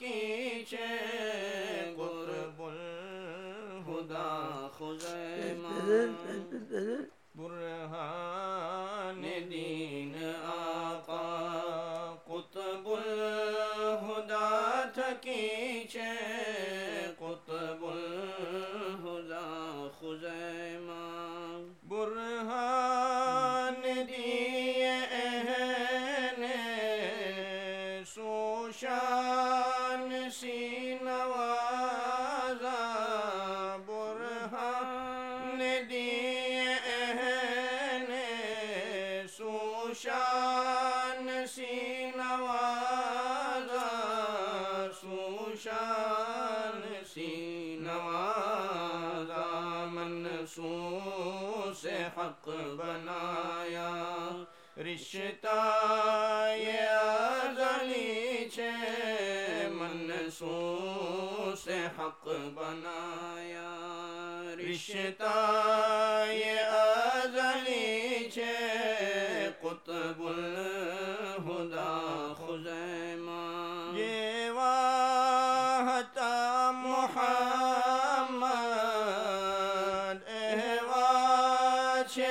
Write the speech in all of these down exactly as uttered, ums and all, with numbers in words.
کیچے قطب الہدا خزیمہ برہان دین آقا قطب الہدا تھکیچے قطب الہدا خزیمہ برہان دیے اہل سوشان سی نوازا برہان دیے اہل سوشان سی نوازا سوشان سی نوازا منصوص حق بنایا رشتہ یہ ازلی چھے منصوص حق بنایا رشتہ یہ ازلی چھے قطب الہدا خزیمہ یہ واہتا محمد احوا چھے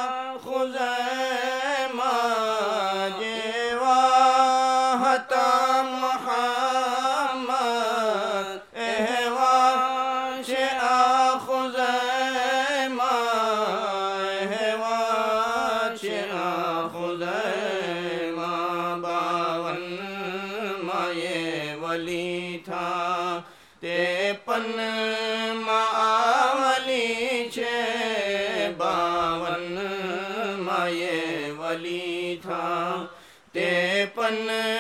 خزیمہ یہ واہتا محمد احوا چھے خزیمہ احوا چھے خزیمہ باون مائے ولی تھا تیپن معاولی چھے باون مائے ولی تھا تیپن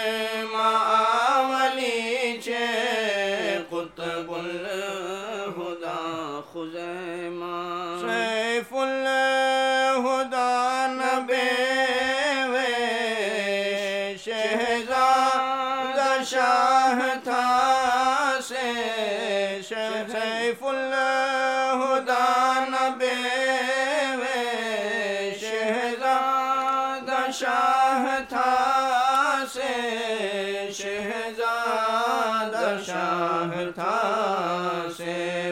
معاولی چھے قطب الہدا خزیمہ سیف الہدا نبے وے شہزادہ شاہ تھا سے سیف الہدا نبے وے شہزادہ شاہ تھا سے شہزادہ شاہ تھا سے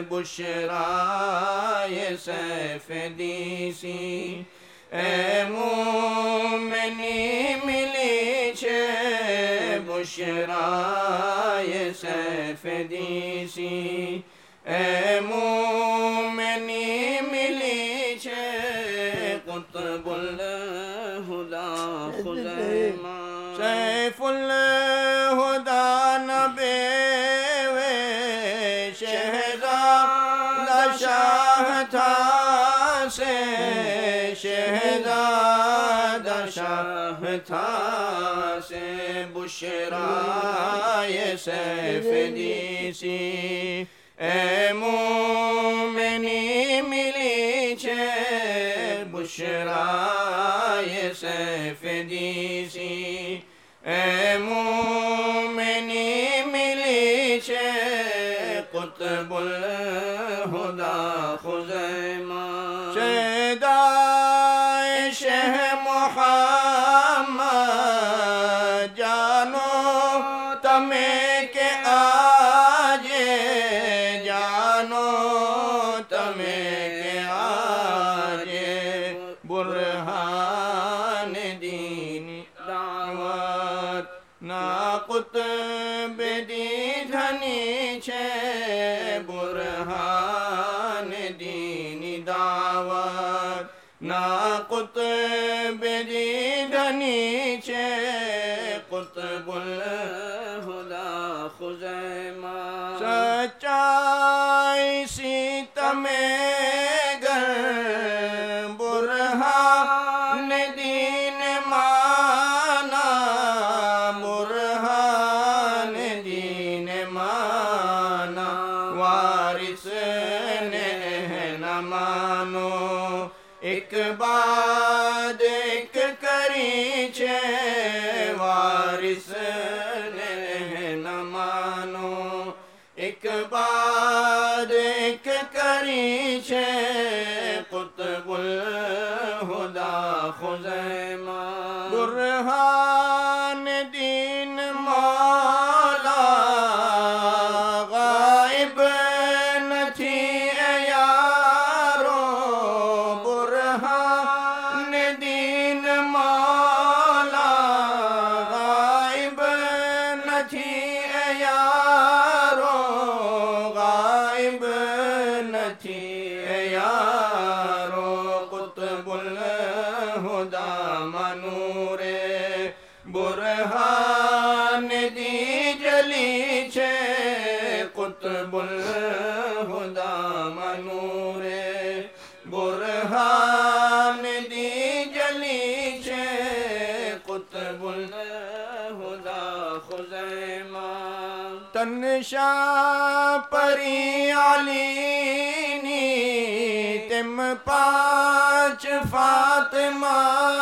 بشرائے سیف دیسی اے مومنی ملی چھے بشرائے سیف دیسی اے مومنی ملی چھے قطب الہدا خزیمہ سیف الہدا نبے وے شہزادہ شاہ تھا سے شہزادہ شاہ تھا سے بشرائے سیف دیسی اے مومنی ملی چھے بشرائے سیف دیسی اے مومنی ملی چھے قطب الہدا خزیمہ شیدائے شہ محمد جانو تمہیں کہ آجے جانو تمہیں کہ آجے برہان دین دعوت نا قطب دی دھنی چھے برہان دین دعوت نا قطب دی دھنی چھے قطب الہدا خزیمہ سچائی ستم گر برہان دین مانا برہان دین مانا وارث نے نہ مانو ایک بعد ایک کری چھے وارث نے نہ مانو ایک بعد ایک کری چھے قطب الہدا خزیمہ برہان دین مولا قطب الہدا منور برہان دی جلی چھے قطب الہدا خزیمہ تنشا پری علی نی تم پانچ فاطمہ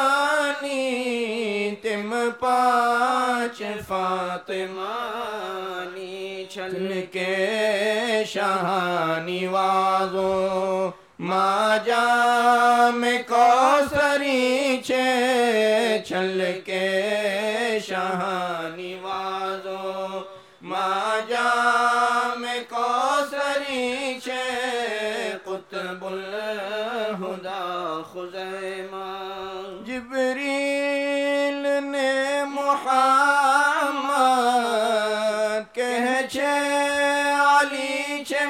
نی تم پانچ فاطمہ نی چھل کے شہانی وازو ما جام کوثری چھے چھل کے شہانی وازو ما جام کوثری چھے قطب الہدا خزیمہ جبریل نے محمد کہہ چھے علی چھے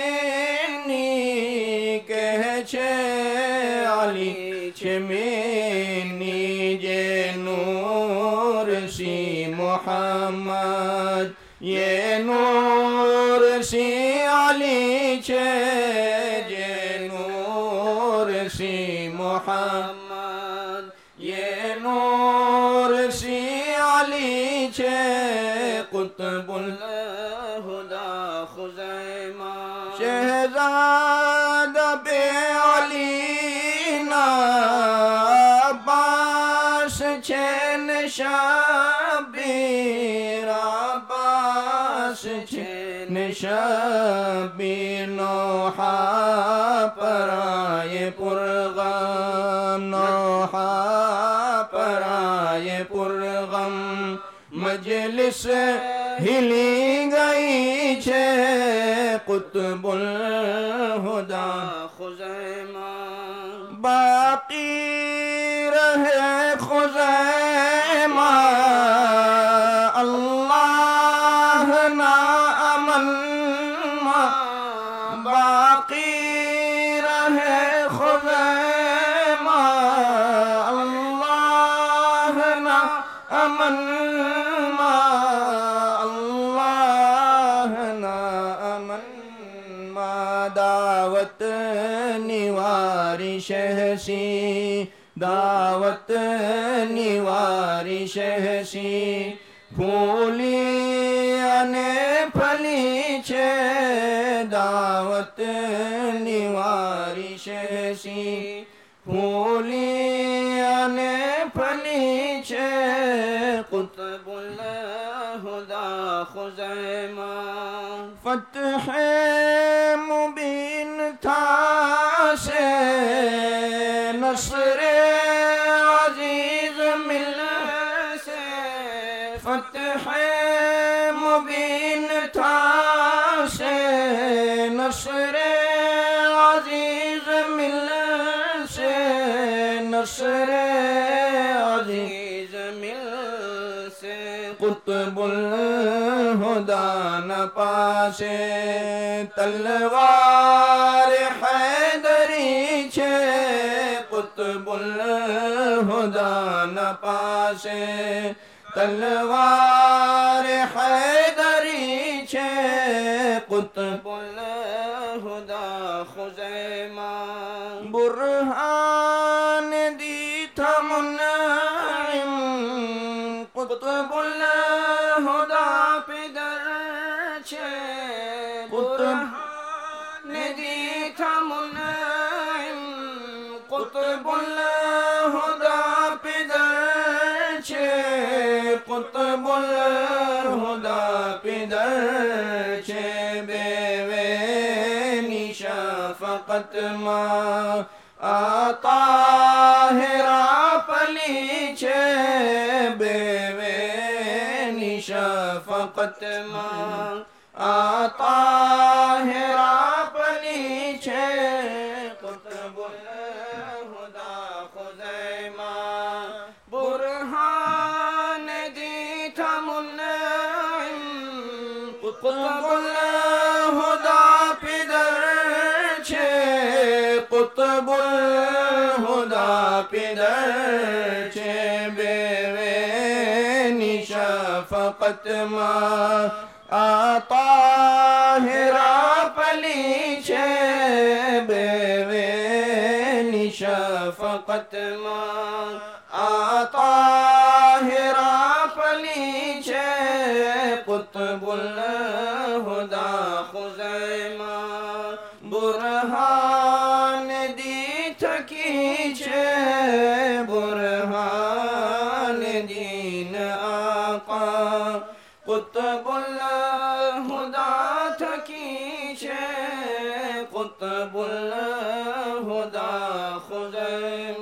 مینی کہہ چھے علی چھے مینی جے نور سی محمد یہ نور سی علی چھے جے نور سی محمد یہ نور سی علی چھے قطب الہدا خزیمہ شہزاد بے علی نا عباس چھے نشابیر عباس چھے نشابیر نوحہ پرائے پرغم نوحہ پرائے پرغم مجلس ہلی گئی چھے قطب الہدا خزیمہ باقی رہے خزیمہ اللہ نا امن باقی رہے خزیمہ اللہ نا امن دعوت نیواری شہسی دعوت نیواری شہسی پھولی انے پھلی چھے دعوت نیواری شہسی پھولی انے پھلی چھے قطب الہدا خزیمہ فتح مبین تھا سے نصر عزیز مل سے فتح مبین تھا سے نصر عزیز مل سے نصر عزیز مل سے قطب الہدا نہ پاسے تلوار حیدری چھے قطب الہدا نہ پاسے تلوار حیدری چھے قطب الہدا خزیمہ برہان دی تھا منعم قطب الہدا پدر چھے قطب ندی تھا منعم قطب الہدا پدر چھے قطب الہدا پدر چھے بے وینی شفقت ما طاہرہ پلی چھے بے وینی شفقت ما طاہرہ پلی چھے قطب الہدا خزیمہ برہان دی تھا منعم قطب الہدا پدر چھے قطب الہدا پدر چھے بے وینی شفقت ما طاہرہ فاطمہ طاہرہ پلیچے قطب الہدا خزیمہ برہان دی تھکیچے برہان دین آقا قطب الہدا تھکیچے قطب الہدا خزیمہ